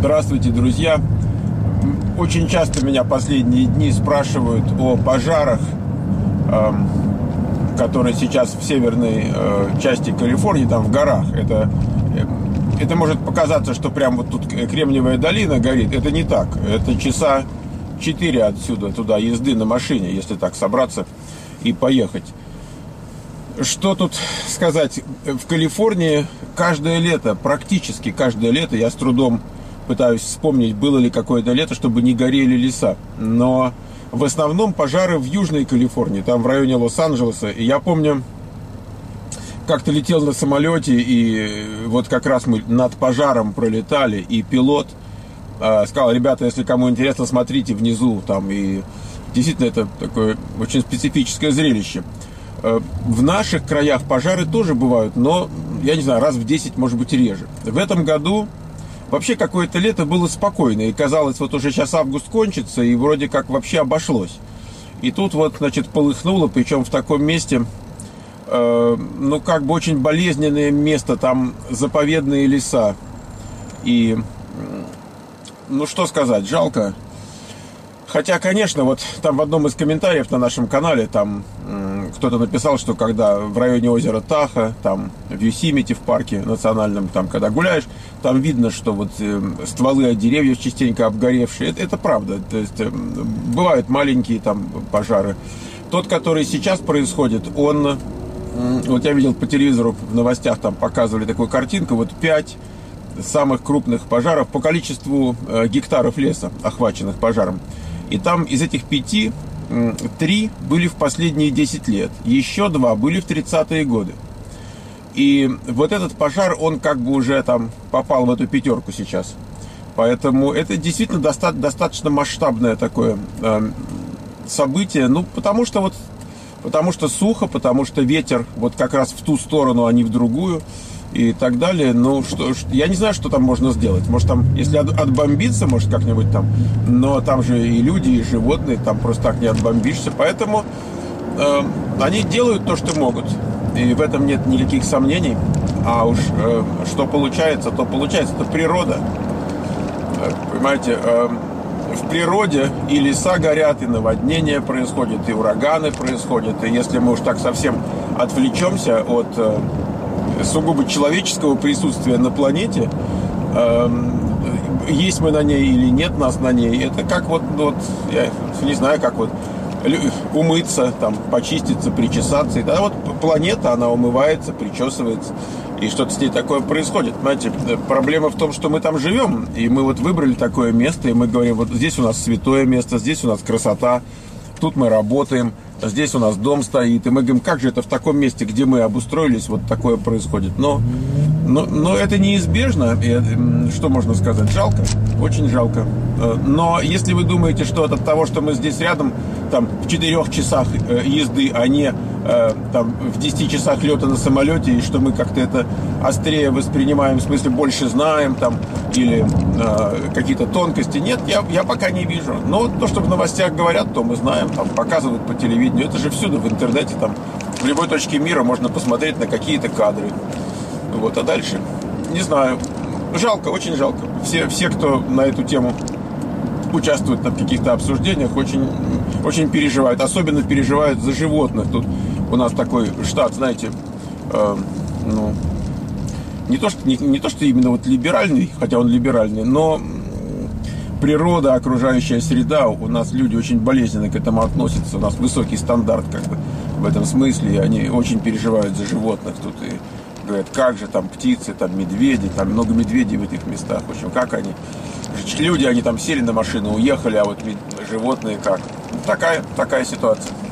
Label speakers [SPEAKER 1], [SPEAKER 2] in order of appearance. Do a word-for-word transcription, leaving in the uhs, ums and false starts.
[SPEAKER 1] Здравствуйте, друзья! Очень часто меня последние дни спрашивают о пожарах, которые сейчас в северной части Калифорнии, там в горах. Это, это может показаться, что прям вот тут Кремниевая долина горит. Это не так. Это часа четыре отсюда туда езды на машине, если так собраться и поехать. Что тут сказать? В Калифорнии каждое лето, практически каждое лето, я с трудом пытаюсь вспомнить, было ли какое-то лето, чтобы не горели леса. Но в основном пожары в Южной Калифорнии, там в районе Лос-Анджелеса. И я помню, как-то летел на самолете, и вот как раз мы над пожаром пролетали, и пилот э, сказал: ребята, если кому интересно, смотрите внизу. Там, и действительно это такое очень специфическое зрелище. Э, в наших краях пожары тоже бывают, но, я не знаю, раз в десять, может быть, реже. В этом году вообще какое-то лето было спокойно, и казалось, вот уже сейчас август кончится, и вроде как вообще обошлось. И тут вот, значит, полыхнуло, причем в таком месте, э, ну, как бы очень болезненное место, там заповедные леса. И, ну, что сказать, жалко. Хотя, конечно, вот там в одном из комментариев на нашем канале, там э, кто-то написал, что когда в районе озера Тахо, там в Йосемите, в парке национальном, там когда гуляешь, там видно, что вот э, стволы от деревьев частенько обгоревшие. Это, это правда. То есть э, бывают маленькие там пожары. Тот, который сейчас происходит, он, э, вот я видел по телевизору, в новостях там показывали такую картинку, вот пять самых крупных пожаров по количеству э, гектаров леса, охваченных пожаром. И там из этих пяти, три были в последние десять лет. Еще два были в тридцатые годы. И вот этот пожар, он как бы уже там попал в эту пятерку сейчас. Поэтому это действительно доста- достаточно масштабное такое э, событие. Ну, потому что вот, потому что сухо, потому что ветер вот как раз в ту сторону, а не в другую. И так далее. Ну, что, я не знаю, что там можно сделать. Может, там, если от, отбомбиться, может, как-нибудь там. Но там же и люди, и животные, там просто так не отбомбишься. Поэтому э, они делают то, что могут. И в этом нет никаких сомнений. А уж э, что получается, то получается. Это природа. Э, понимаете, э, в природе и леса горят, и наводнения происходят, и ураганы происходят. И если мы уж так совсем отвлечемся от Э, сугубо человеческого присутствия на планете, э, есть мы на ней или нет нас на ней, это как вот, вот я не знаю, как вот умыться, там, почиститься, причесаться. И тогда вот планета, она умывается, причесывается, и что-то с ней такое происходит. Понимаете, проблема в том, что мы там живем, и мы вот выбрали такое место, и мы говорим: вот здесь у нас святое место, здесь у нас красота, тут мы работаем, здесь у нас дом стоит. И мы говорим: как же это в таком месте, где мы обустроились, вот такое происходит. Но, но, но это неизбежно. И, что можно сказать? Жалко. Очень жалко. Но если вы думаете, что от того, что мы здесь рядом, там, в четырех часах езды, а не там, в десяти часах лета на самолете, и что мы как-то это острее воспринимаем, в смысле больше знаем, там, или э, какие-то тонкости, нет, я, я пока не вижу. Но то, что в новостях говорят, то мы знаем, там, показывают по телевидению. Это же всюду в интернете, там, в любой точке мира можно посмотреть на какие-то кадры. Вот, а дальше, не знаю, жалко, очень жалко. Все, все, кто на эту тему участвуют в каких-то обсуждениях, очень, очень переживают. Особенно переживают за животных. Тут у нас такой штат, знаете, э, ну, не то, что, не, не то, что именно вот либеральный, хотя он либеральный, но природа, окружающая среда, у нас люди очень болезненно к этому относятся. У нас высокий стандарт как бы в этом смысле. И они очень переживают за животных. Тут и говорят: как же там птицы, там медведи, там много медведей в этих местах. В общем, как они... Люди, они там сели на машину, уехали, а вот животные как? Такая, такая ситуация.